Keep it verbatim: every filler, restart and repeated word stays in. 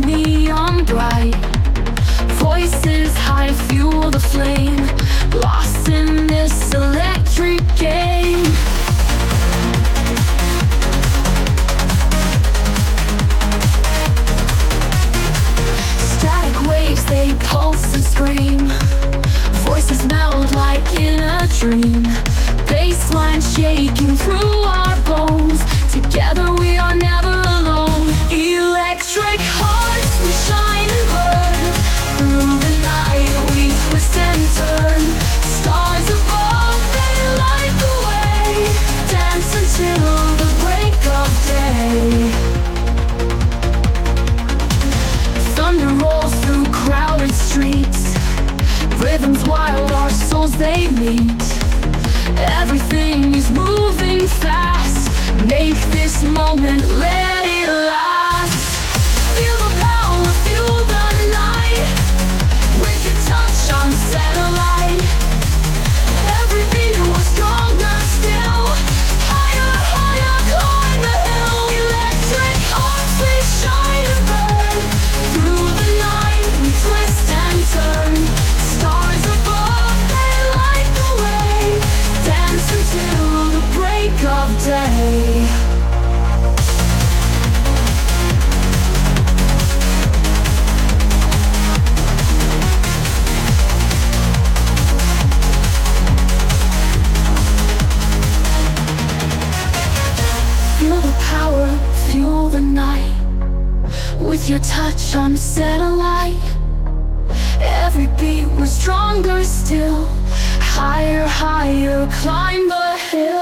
neon bright. Voices high, fuel the flame, lost in this electric game. Static waves, they pulse and scream. Voices melt like in a dream. Bassline shaking through our bones. Together we are never alone. Electric hearts, we shine and burn. Through the night we twist and turn. Stars above, they light the way. Dance until the break of day. Thunder rolls through crowded streets. Rhythms wild, our souls they meet. Everything is moving fast. Make this moment, let it last. Feel the power, feel the night. With your touch on satellite. Every beat was stronger still. Higher, higher, climb the hill. Electric hearts, we shine and burn. Through the night, we twist and turn. Stars above, they light the way. Dance until the break of day. Feel the power, fuel the night. With your touch on satellite. Every beat was stronger still. Higher, higher, climb the hill.